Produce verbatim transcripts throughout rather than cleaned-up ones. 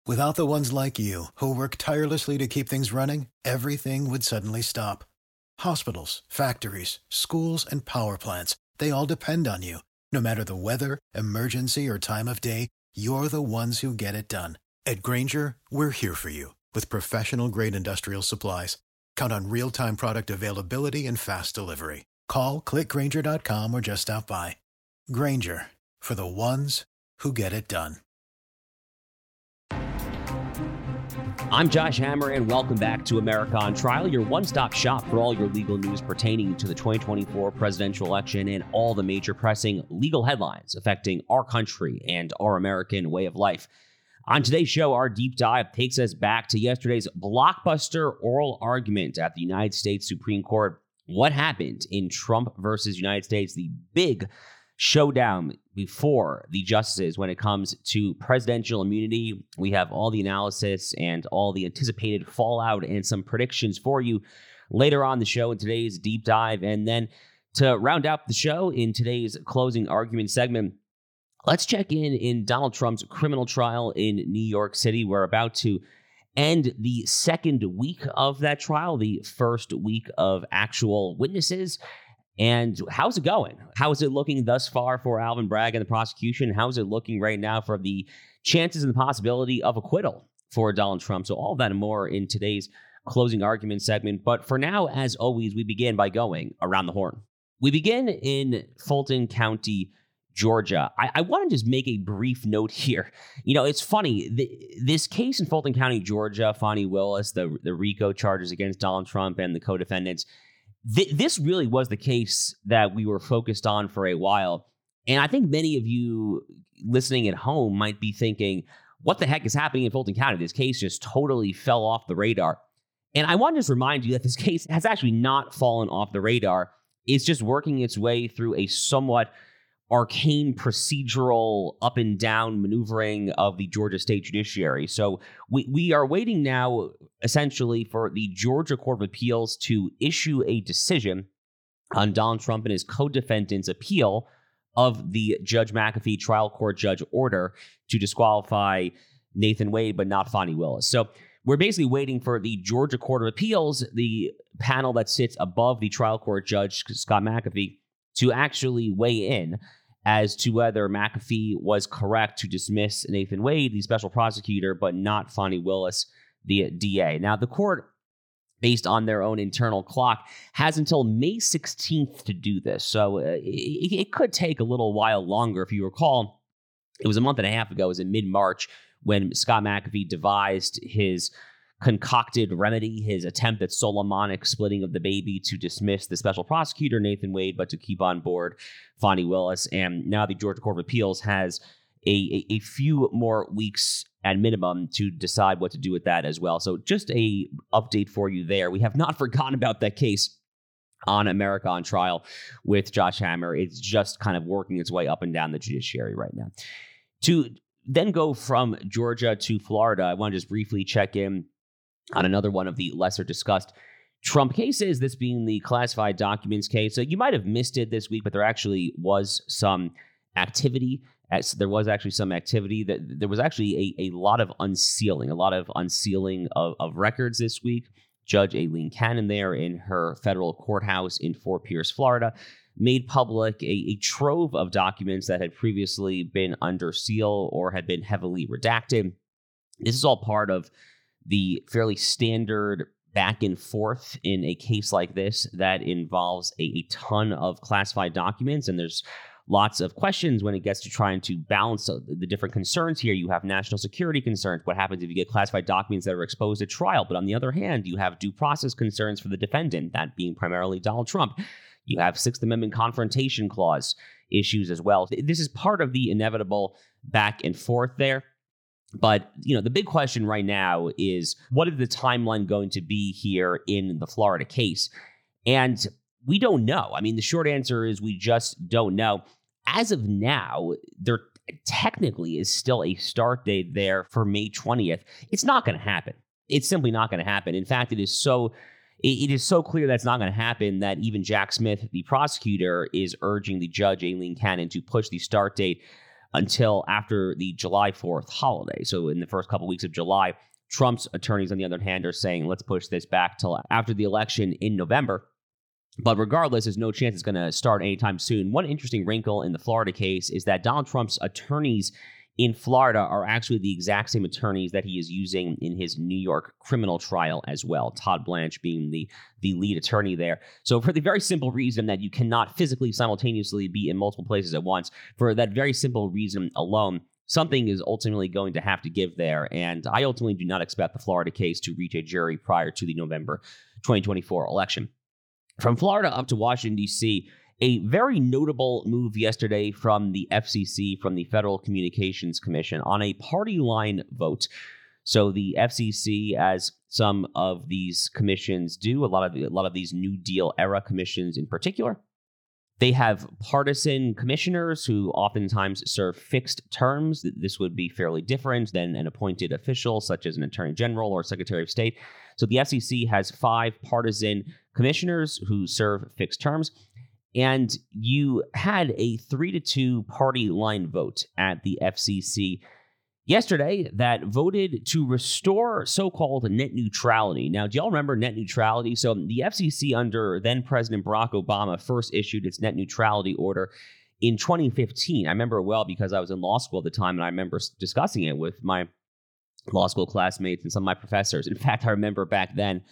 Without the ones like you, who work tirelessly to keep things running, everything would suddenly stop. Hospitals, factories, schools, and power plants, they all depend on you. No matter the weather, emergency, or time of day, you're the ones who get it done. At Grainger, we're here for you with professional-grade industrial supplies. Count on real-time product availability and fast delivery. Call, click Grainger dot com, or just stop by. Grainger, for the ones who get it done. I'm Josh Hammer, and welcome back to America on Trial, your one-stop shop for all your legal news pertaining to the twenty twenty-four presidential election and all the major pressing legal headlines affecting our country and our American way of life. On today's show, our deep dive takes us back to yesterday's blockbuster oral argument at the United States Supreme Court. What happened in Trump versus United States, the big showdown before the justices when it comes to presidential immunity. We have all the analysis and all the anticipated fallout and some predictions for you later on the show in today's deep dive. And then to round out the show in today's closing argument segment, let's check in in Donald Trump's criminal trial in New York City. We're about to end the second week of that trial, the first week of actual witnesses. And how's it going? How is it looking thus far for Alvin Bragg and the prosecution? How's it looking right now for the chances and the possibility of acquittal for Donald Trump? So all of that and more in today's closing argument segment. But for now, as always, we begin by going around the horn. We begin in Fulton County, Georgia. I, I want to just make a brief note here. You know, it's funny. The, this case in Fulton County, Georgia, Fani Willis, the, the RICO charges against Donald Trump and the co-defendants, Th- this really was the case that we were focused on for a while. And I think many of you listening at home might be thinking, what the heck is happening in Fulton County? This case just totally fell off the radar. And I want to just remind you that this case has actually not fallen off the radar. It's just working its way through a somewhat arcane procedural up and down maneuvering of the Georgia state judiciary. So we, we are waiting now essentially for the Georgia Court of Appeals to issue a decision on Donald Trump and his co-defendants' appeal of the Judge McAfee trial court judge order to disqualify Nathan Wade, but not Fani Willis. So we're basically waiting for the Georgia Court of Appeals, the panel that sits above the trial court judge, Scott McAfee, to actually weigh in as to whether McAfee was correct to dismiss Nathan Wade, the special prosecutor, but not Fani Willis, the D A. Now, the court, based on their own internal clock, has until May sixteenth to do this. So uh, it, it could take a little while longer. If you recall, it was a month and a half ago, it was in mid-March, when Scott McAfee devised his concocted remedy, his attempt at Solomonic splitting of the baby to dismiss the special prosecutor, Nathan Wade, but to keep on board Fani Willis. And now the Georgia Court of Appeals has a, a, a few more weeks at minimum to decide what to do with that as well. So just a update for you there. We have not forgotten about that case on America on Trial with Josh Hammer. It's just kind of working its way up and down the judiciary right now. To then go from Georgia to Florida, I want to just briefly check in on another one of the lesser discussed Trump cases, this being the classified documents case. So you might have missed it this week, but there actually was some activity. As there was actually some activity that there was actually a, a lot of unsealing, a lot of unsealing of, of records this week. Judge Aileen Cannon there in her federal courthouse in Fort Pierce, Florida, made public a, a trove of documents that had previously been under seal or had been heavily redacted. This is all part of the fairly standard back and forth in a case like this that involves a, a ton of classified documents. And there's lots of questions when it gets to trying to balance the different concerns here. You have national security concerns. What happens if you get classified documents that are exposed at trial? But on the other hand, you have due process concerns for the defendant, that being primarily Donald Trump. You have Sixth Amendment confrontation clause issues as well. This is part of the inevitable back and forth there. But, you know, the big question right now is, what is the timeline going to be here in the Florida case? And we don't know. I mean, the short answer is we just don't know. As of now, there technically is still a start date there for May twentieth. It's not going to happen. It's simply not going to happen. In fact, it is so it is so clear that's not going to happen that even Jack Smith, the prosecutor, is urging the judge, Aileen Cannon, to push the start date until after the July fourth holiday. So in the first couple weeks of July, Trump's attorneys, on the other hand, are saying, let's push this back till after the election in November. But regardless, there's no chance it's going to start anytime soon. One interesting wrinkle in the Florida case is that Donald Trump's attorneys in Florida are actually the exact same attorneys that he is using in his New York criminal trial as well, Todd Blanche being the, the lead attorney there. So for the very simple reason that you cannot physically simultaneously be in multiple places at once, for that very simple reason alone, something is ultimately going to have to give there. And I ultimately do not expect the Florida case to reach a jury prior to the November twenty twenty-four election. From Florida up to Washington, D C, a very notable move yesterday from the F C C, from the Federal Communications Commission, on a party line vote. So the F C C, as some of these commissions do, a lot of the, a lot of these New Deal era commissions in particular, they have partisan commissioners who oftentimes serve fixed terms. This would be fairly different than an appointed official, such as an attorney general or secretary of state. So the F C C has five partisan commissioners who serve fixed terms. And you had a three to two party line vote at the F C C yesterday that voted to restore so-called net neutrality. Now, do y'all remember net neutrality? So the F C C under then President Barack Obama first issued its net neutrality order in twenty fifteen. I remember it well because I was in law school at the time, and I remember discussing it with my law school classmates and some of my professors. In fact, I remember back then,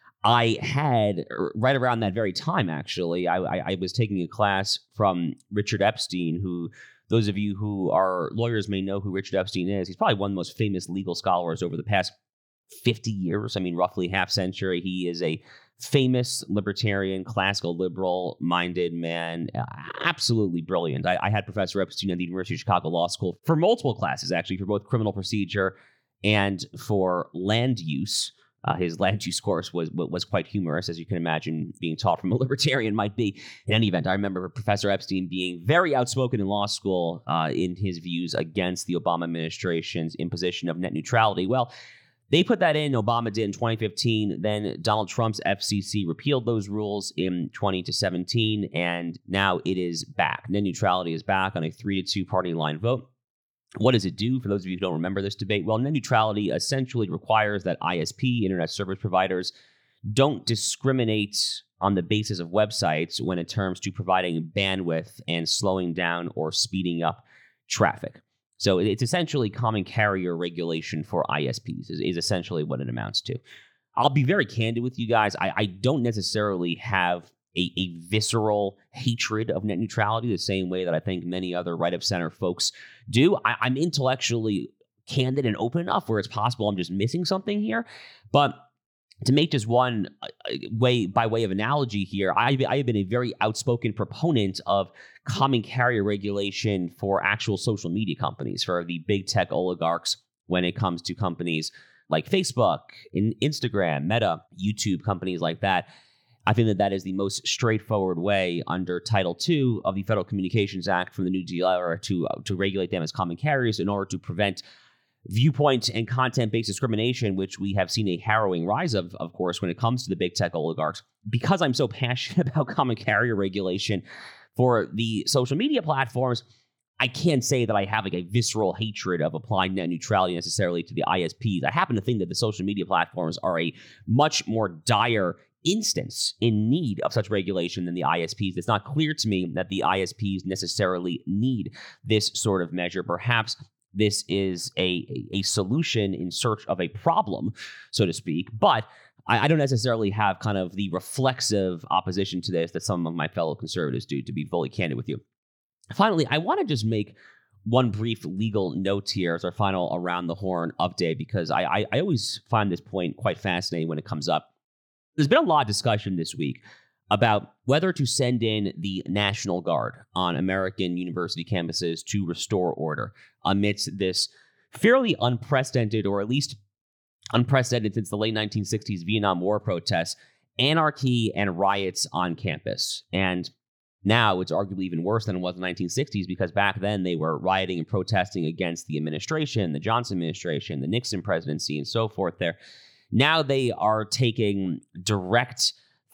I had, right around that very time, actually, I, I, I was taking a class from Richard Epstein, who, those of you who are lawyers may know who Richard Epstein is. He's probably one of the most famous legal scholars over the past fifty years. I mean, roughly half century. He is a famous libertarian, classical liberal-minded man, absolutely brilliant. I, I had Professor Epstein at the University of Chicago Law School for multiple classes, actually, for both criminal procedure and for land use. Uh, his land use course was was quite humorous, as you can imagine being taught from a libertarian might be. In any event, I remember Professor Epstein being very outspoken in law school uh, in his views against the Obama administration's imposition of net neutrality. Well, they put that in, Obama did in twenty fifteen. Then Donald Trump's F C C repealed those rules in twenty seventeen, and now it is back. Net neutrality is back on a three to two party line vote. What does it do? For those of you who don't remember this debate, well, net neutrality essentially requires that I S P, internet service providers, don't discriminate on the basis of websites when it comes to providing bandwidth and slowing down or speeding up traffic. So it's essentially common carrier regulation for I S Ps is, is essentially what it amounts to. I'll be very candid with you guys. I, I don't necessarily have A, a visceral hatred of net neutrality the same way that I think many other right-of-center folks do. I, I'm intellectually candid and open enough where it's possible I'm just missing something here. But to make just one uh, way, by way of analogy here, I, I have been a very outspoken proponent of common carrier regulation for actual social media companies, for the big tech oligarchs when it comes to companies like Facebook, in Instagram, Meta, YouTube, companies like that. I think that that is the most straightforward way under Title two of the Federal Communications Act from the New Deal era to, uh, to regulate them as common carriers in order to prevent viewpoint and content-based discrimination, which we have seen a harrowing rise of, of course, when it comes to the big tech oligarchs. Because I'm so passionate about common carrier regulation for the social media platforms, I can't say that I have like a visceral hatred of applying net neutrality necessarily to the I S Ps. I happen to think that the social media platforms are a much more dire instance in need of such regulation than the I S Ps. It's not clear to me that the I S Ps necessarily need this sort of measure. Perhaps this is a, a solution in search of a problem, so to speak. But I, I don't necessarily have kind of the reflexive opposition to this that some of my fellow conservatives do, to be fully candid with you. Finally, I want to just make one brief legal note here as our final Around the Horn update, because I, I, I always find this point quite fascinating when it comes up. There's been a lot of discussion this week about whether to send in the National Guard on American university campuses to restore order amidst this fairly unprecedented, or at least unprecedented since the late nineteen sixties Vietnam War protests, anarchy and riots on campus. And now it's arguably even worse than it was in the nineteen sixties, because back then they were rioting and protesting against the administration, the Johnson administration, the Nixon presidency, and so forth there. Now they are taking direct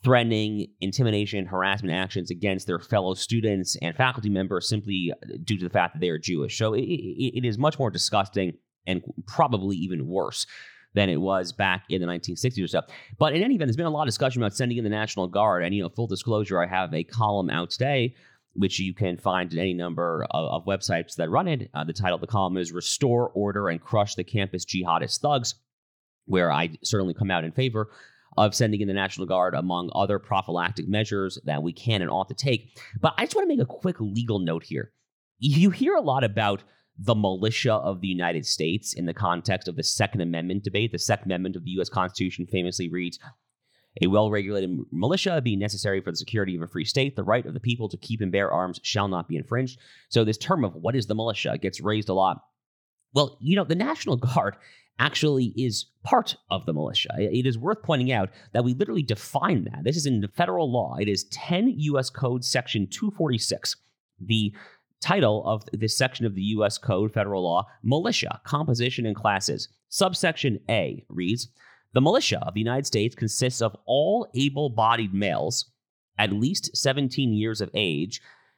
threatening, intimidation, harassment actions against their fellow students and faculty members simply due to the fact that they are Jewish. So it, it, it is much more disgusting and probably even worse than it was back in the nineteen sixties or so. But in any event, there's been a lot of discussion about sending in the National Guard. And, you know, full disclosure, I have a column out today, which you can find in any number of, of websites that run it. Uh, the title of the column is Restore Order and Crush the Campus Jihadist Thugs, where I certainly come out in favor of sending in the National Guard, among other prophylactic measures that we can and ought to take. But I just want to make a quick legal note here. You hear a lot about the militia of the United States in the context of the Second Amendment debate. The Second Amendment of the U S Constitution famously reads, "A well-regulated militia being necessary for the security of a free state, the right of the people to keep and bear arms shall not be infringed." So this term of what is the militia gets raised a lot. Well, you know, the National Guard actually is part of the militia. It is worth pointing out that we literally define that. This is in the federal law. It is ten U S Code Section two forty-six. The title of this section of the U S Code, federal law, Militia, Composition and Classes. Subsection A reads, "The militia of the United States consists of all able-bodied males, at least seventeen years of age,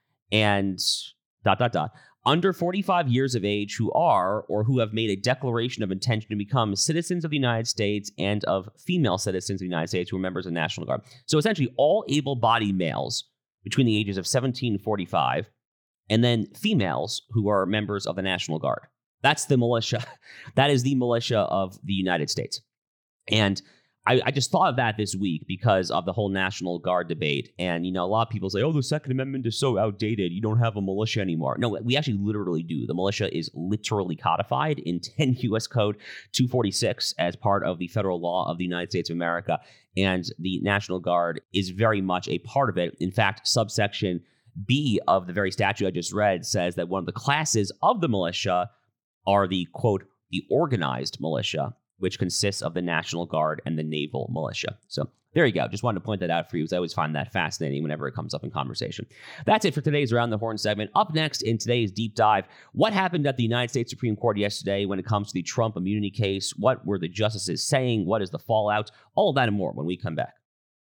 and dot, dot, dot, under forty-five years of age who are or who have made a declaration of intention to become citizens of the United States and of female citizens of the United States who are members of the National Guard." So essentially all able-bodied males between the ages of seventeen and forty-five, and then females who are members of the National Guard. That's the militia. That is the militia of the United States. And I, I just thought of that this week because of the whole National Guard debate. And, you know, a lot of people say, oh, the Second Amendment is so outdated. You don't have a militia anymore. No, we actually literally do. The militia is literally codified in ten U S Code two forty-six as part of the federal law of the United States of America. And the National Guard is very much a part of it. In fact, subsection B of the very statute I just read says that one of the classes of the militia are the, quote, the organized militia, which consists of the National Guard and the Naval Militia. So there you go. Just wanted to point that out for you, because I always find that fascinating whenever it comes up in conversation. That's it for today's Around the Horn segment. Up next in today's deep dive, what happened at the United States Supreme Court yesterday when it comes to the Trump immunity case? What were the justices saying? What is the fallout? All of that and more when we come back.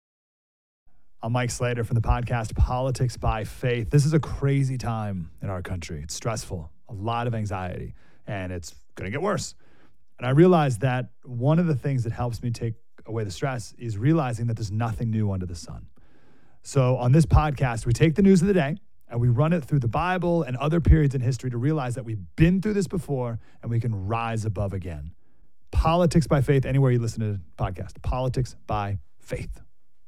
I'm Mike Slater from the podcast Politics by Faith. This is a crazy time in our country. It's stressful, a lot of anxiety, and it's going to get worse. And I realized that one of the things that helps me take away the stress is realizing that there's nothing new under the sun. So on this podcast, we take the news of the day and we run it through the Bible and other periods in history to realize that we've been through this before and we can rise above again. Politics by Faith, anywhere you listen to the podcast. Politics by Faith.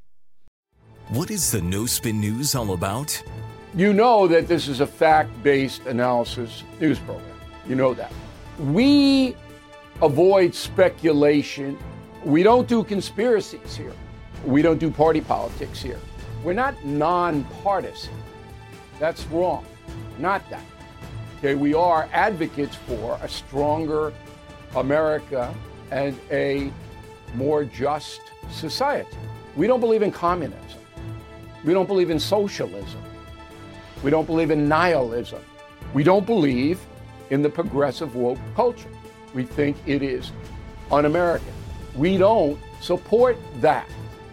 What is the No Spin News all about? You know that this is a fact-based analysis news program. You know that. We avoid speculation. We don't do conspiracies here. We don't do party politics here. We're not nonpartisan. That's wrong. Not that. Okay, we are advocates for a stronger America and a more just society. We don't believe in communism. We don't believe in socialism. We don't believe in nihilism. We don't believe in the progressive woke culture. We think it is un-American. We don't support that.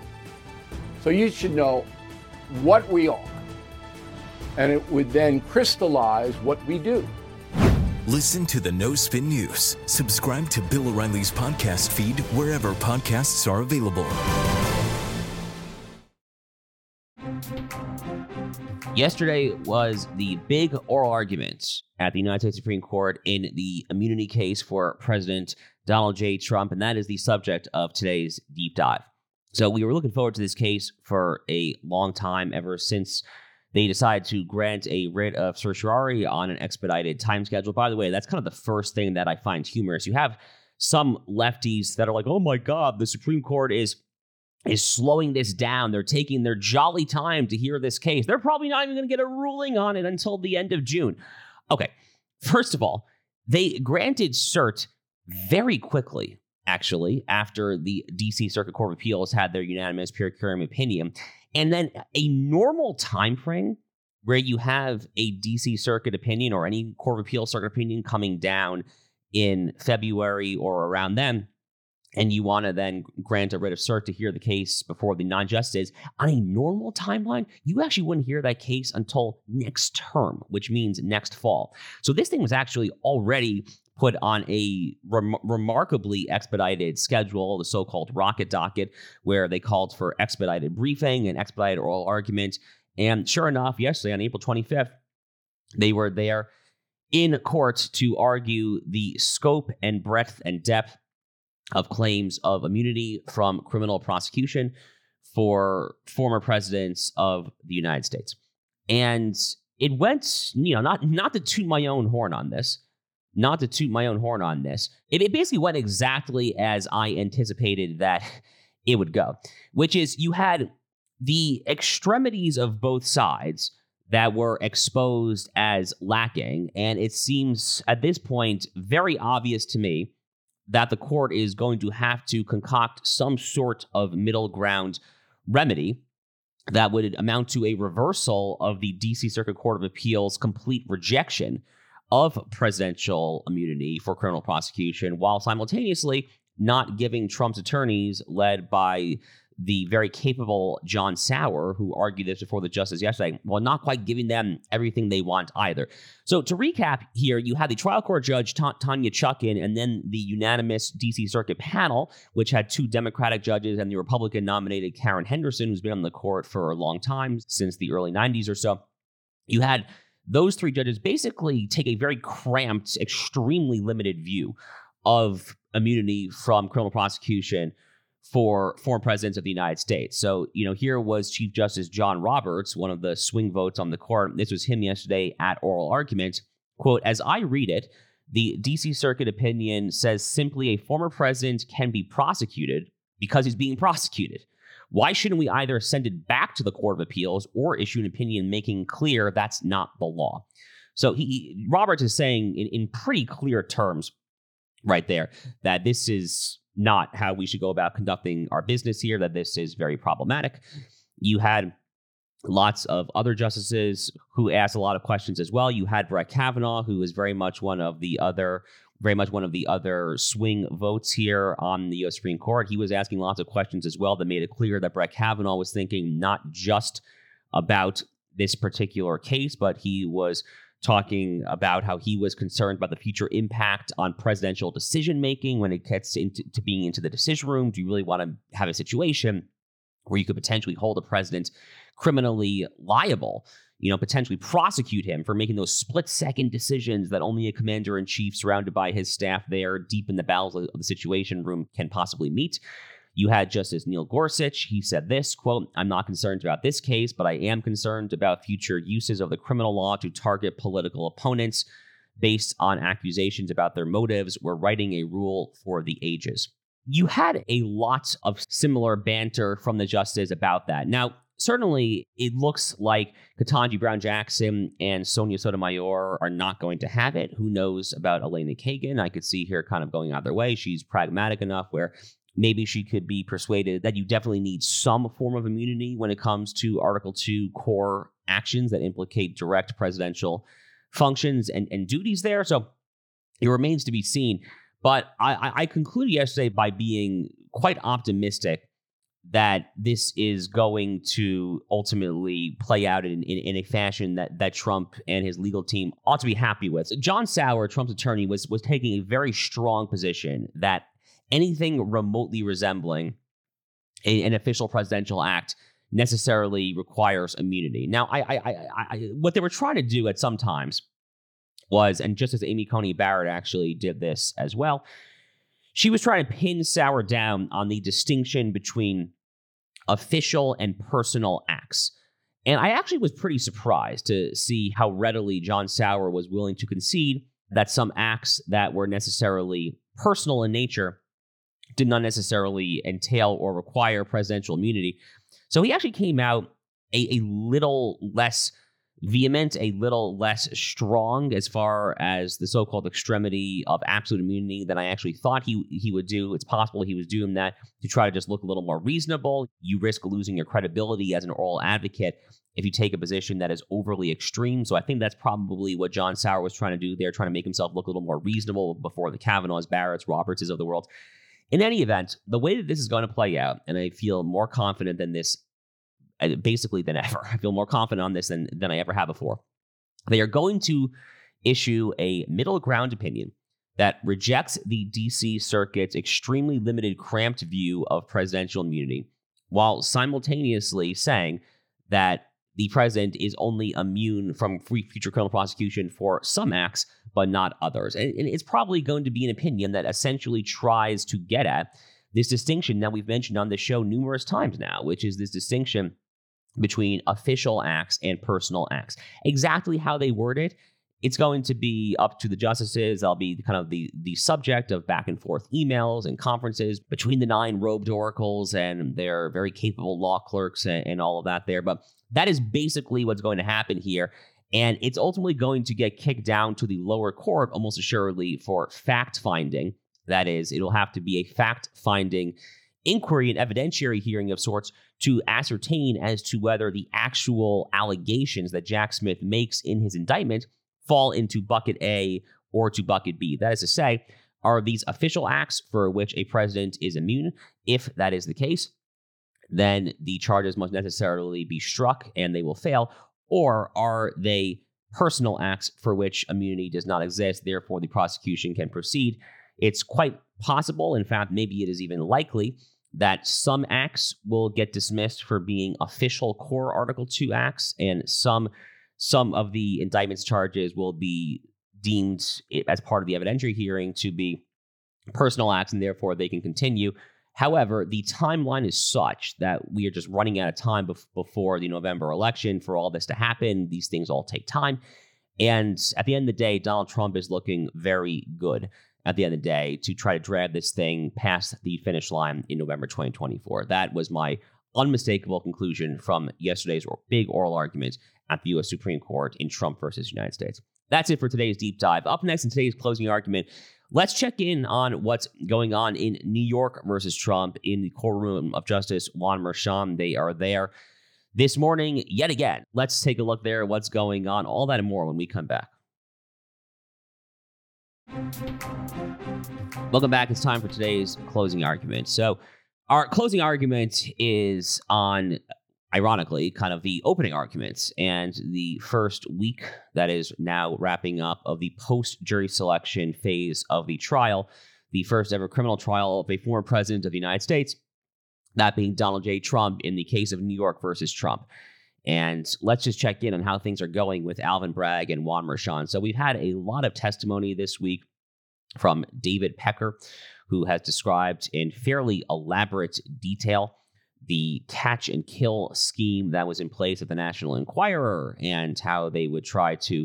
So you should know what we are, and it would then crystallize what we do. Listen to the No Spin News. Subscribe to Bill O'Reilly's podcast feed wherever podcasts are available. Yesterday was the big oral argument at the United States Supreme Court in the immunity case for President Donald J. Trump, and that is the subject of today's deep dive. So we were looking forward to this case for a long time, ever since they decided to grant a writ of certiorari on an expedited time schedule. By the way, that's kind of the first thing that I find humorous. You have some lefties that are like, oh my God, the Supreme Court is is slowing this down. They're taking their jolly time to hear this case. They're probably not even going to get a ruling on it until the end of June. Okay, first of all, they granted cert very quickly, actually, after the D C Circuit Court of Appeals had their unanimous per curiam opinion. And then a normal time frame where you have a D C Circuit opinion or any Court of Appeals Circuit opinion coming down in February or around then and you want to then grant a writ of cert to hear the case before the non-justices, on a normal timeline, you actually wouldn't hear that case until next term, which means next fall. So this thing was actually already put on a rem- remarkably expedited schedule, the so-called rocket docket, where they called for expedited briefing and expedited oral argument. And sure enough, yesterday on April twenty-fifth, they were there in court to argue the scope and breadth and depth of claims of immunity from criminal prosecution for former presidents of the United States. And it went, you know, not, not to toot my own horn on this, not to toot my own horn on this. It, it basically went exactly as I anticipated that it would go, which is you had the extremities of both sides that were exposed as lacking. And it seems at this point very obvious to me that the court is going to have to concoct some sort of middle ground remedy that would amount to a reversal of the D C Circuit Court of Appeals' complete rejection of presidential immunity for criminal prosecution, while simultaneously not giving Trump's attorneys, led by the very capable John Sauer, who argued this before the justice yesterday, well, not quite giving them everything they want either. So to recap here, you had the trial court judge, Ta- Tanya Chutkan, and then the unanimous D C Circuit panel, which had two Democratic judges and the Republican-nominated Karen Henderson, who's been on the court for a long time, since the early nineties or so. You had those three judges basically take a very cramped, extremely limited view of immunity from criminal prosecution for former presidents of the United States. So, you know, here was Chief Justice John Roberts, one of the swing votes on the court. This was him yesterday at oral argument. Quote, as I read it, the D C Circuit opinion says simply a former president can be prosecuted because he's being prosecuted. Why shouldn't we either send it back to the Court of Appeals or issue an opinion making clear that's not the law? So he Roberts is saying in, in pretty clear terms right there that this is not how we should go about conducting our business here, that this is very problematic. You had lots of other justices who asked a lot of questions as well. You had Brett Kavanaugh, who is very much one of the other, very much one of the other swing votes here on the U S Supreme Court. He was asking lots of questions as well that made it clear that Brett Kavanaugh was thinking not just about this particular case, but he was talking about how he was concerned about the future impact on presidential decision-making when it gets into to being into the decision room. Do you really want to have a situation where you could potentially hold a president criminally liable, you know, potentially prosecute him for making those split-second decisions that only a commander-in-chief surrounded by his staff there deep in the bowels of the situation room can possibly meet? You had Justice Neil Gorsuch. He said this, quote, I'm not concerned about this case, but I am concerned about future uses of the criminal law to target political opponents based on accusations about their motives. We're writing a rule for the ages. You had a lot of similar banter from the justices about that. Now, certainly, it looks like Ketanji Brown Jackson and Sonia Sotomayor are not going to have it. Who knows about Elena Kagan? I could see her kind of going either way. She's pragmatic enough where maybe she could be persuaded that you definitely need some form of immunity when it comes to Article two core actions that implicate direct presidential functions and, and duties there. So it remains to be seen. But I, I concluded yesterday by being quite optimistic that this is going to ultimately play out in, in, in a fashion that, that Trump and his legal team ought to be happy with. John Sauer, Trump's attorney, was, was taking a very strong position that anything remotely resembling a, an official presidential act necessarily requires immunity. Now, I, I, I, I, what they were trying to do at some times was, and just as Amy Coney Barrett actually did this as well, she was trying to pin Sauer down on the distinction between official and personal acts. And I actually was pretty surprised to see how readily John Sauer was willing to concede that some acts that were necessarily personal in nature did not necessarily entail or require presidential immunity. So he actually came out a, a little less vehement, a little less strong as far as the so-called extremity of absolute immunity than I actually thought he he would do. It's possible he was doing that to try to just look a little more reasonable. You risk losing your credibility as an oral advocate if you take a position that is overly extreme. So I think that's probably what John Sauer was trying to do there, trying to make himself look a little more reasonable before the Kavanaughs, Barretts, Robertses of the world. In any event, the way that this is going to play out, and I feel more confident than this, basically than ever, I feel more confident on this than, than I ever have before. They are going to issue a middle ground opinion that rejects the D C Circuit's extremely limited, cramped view of presidential immunity, while simultaneously saying that the president is only immune from free future criminal prosecution for some acts, but not others. And it's probably going to be an opinion that essentially tries to get at this distinction that we've mentioned on the show numerous times now, which is this distinction between official acts and personal acts. Exactly how they word it, it's going to be up to the justices. They'll be kind of the, the subject of back and forth emails and conferences between the nine robed oracles and their very capable law clerks and, and all of that there. But that is basically what's going to happen here. And it's ultimately going to get kicked down to the lower court, almost assuredly, for fact-finding. That is, it'll have to be a fact-finding inquiry, an evidentiary hearing of sorts, to ascertain as to whether the actual allegations that Jack Smith makes in his indictment fall into bucket A or to bucket B. That is to say, are these official acts for which a president is immune? If that is the case, then the charges must necessarily be struck and they will fail. Or are they personal acts for which immunity does not exist, therefore the prosecution can proceed? It's quite possible, in fact, maybe it is even likely, that some acts will get dismissed for being official core Article two acts, and some some of the indictment's charges will be deemed as part of the evidentiary hearing to be personal acts, and therefore they can continue. However, the timeline is such that we are just running out of time bef- before the November election for all this to happen. These things all take time. And at the end of the day, Donald Trump is looking very good at the end of the day to try to drag this thing past the finish line in November twenty twenty-four. That was my unmistakable conclusion from yesterday's big oral argument at the U S Supreme Court in Trump versus United States. That's it for today's deep dive. Up next in today's closing argument, let's check in on what's going on in New York versus Trump in the courtroom of Justice Juan Merchan. They are there this morning yet again. Let's take a look there at what's going on. All that and more when we come back. Welcome back. It's time for today's closing argument. So our closing argument is on, ironically, kind of the opening arguments and the first week that is now wrapping up of the post-jury selection phase of the trial, the first ever criminal trial of a former president of the United States, that being Donald J. Trump in the case of New York versus Trump. And let's just check in on how things are going with Alvin Bragg and Juan Merchan. So we've had a lot of testimony this week from David Pecker, who has described in fairly elaborate detail the catch and kill scheme that was in place at the National Enquirer and how they would try to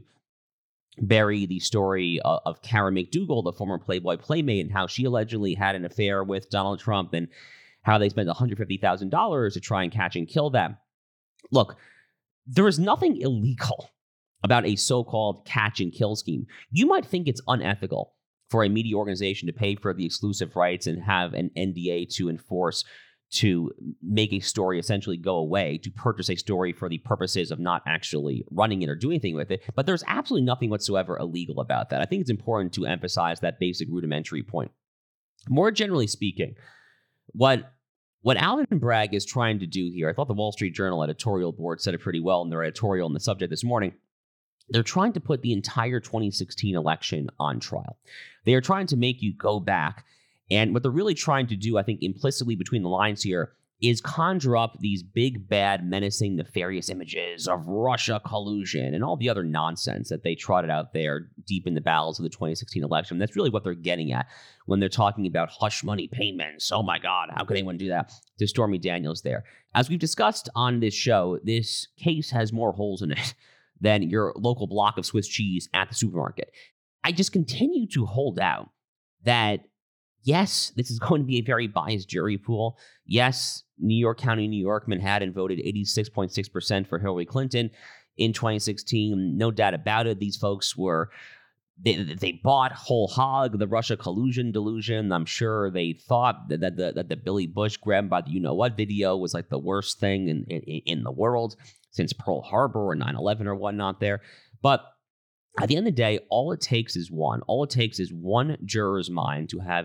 bury the story of, of Karen McDougal, the former Playboy Playmate, and how she allegedly had an affair with Donald Trump and how they spent one hundred fifty thousand dollars to try and catch and kill them. Look, there is nothing illegal about a so-called catch and kill scheme. You might think it's unethical for a media organization to pay for the exclusive rights and have an N D A to enforce, to make a story essentially go away, to purchase a story for the purposes of not actually running it or doing anything with it. But there's absolutely nothing whatsoever illegal about that. I think it's important to emphasize that basic rudimentary point. More generally speaking, what What Alvin Bragg is trying to do here, I thought the Wall Street Journal editorial board said it pretty well in their editorial on the subject this morning. They're trying to put the entire twenty sixteen election on trial. They are trying to make you go back. And what they're really trying to do, I think, implicitly between the lines here, is conjure up these big, bad, menacing, nefarious images of Russia collusion and all the other nonsense that they trotted out there deep in the bowels of the twenty sixteen election. That's really what they're getting at when they're talking about hush money payments. Oh my God, how could anyone do that to Stormy Daniels there? As we've discussed on this show, this case has more holes in it than your local block of Swiss cheese at the supermarket. I just continue to hold out that, yes, this is going to be a very biased jury pool. Yes, New York County, New York, Manhattan voted eighty-six point six percent for Hillary Clinton in twenty sixteen. No doubt about it. These folks were, they, they bought whole hog the Russia collusion delusion. I'm sure they thought that, that, the, that the Billy Bush grab by the you-know-what video was like the worst thing in, in, in the world since Pearl Harbor or nine eleven or whatnot there. But at the end of the day, all it takes is one. All it takes is one juror's mind to have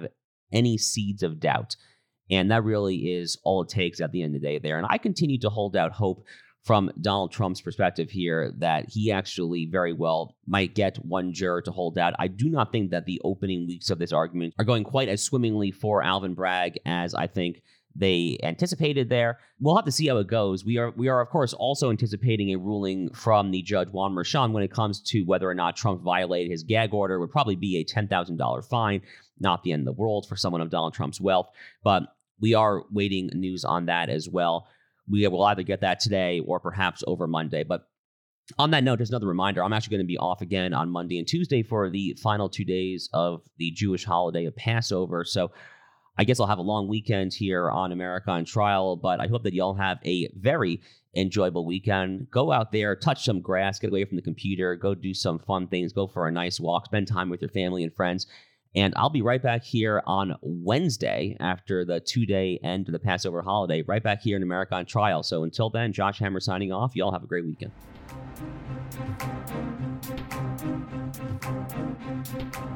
any seeds of doubt. And that really is all it takes at the end of the day there. And I continue to hold out hope from Donald Trump's perspective here that he actually very well might get one juror to hold out. I do not think that the opening weeks of this argument are going quite as swimmingly for Alvin Bragg as I think they anticipated there. We'll have to see how it goes. We are, we are of course, also anticipating a ruling from the judge Juan Merchan when it comes to whether or not Trump violated his gag order. It would probably be a ten thousand dollars fine, not the end of the world for someone of Donald Trump's wealth. But we are waiting news on that as well. We will either get that today or perhaps over Monday. But on that note, just another reminder, I'm actually going to be off again on Monday and Tuesday for the final two days of the Jewish holiday of Passover. So I guess I'll have a long weekend here on America on Trial, but I hope that y'all have a very enjoyable weekend. Go out there, touch some grass, get away from the computer, go do some fun things, go for a nice walk, spend time with your family and friends. And I'll be right back here on Wednesday after the two-day end of the Passover holiday, right back here in America on Trial. So until then, Josh Hammer signing off. Y'all have a great weekend.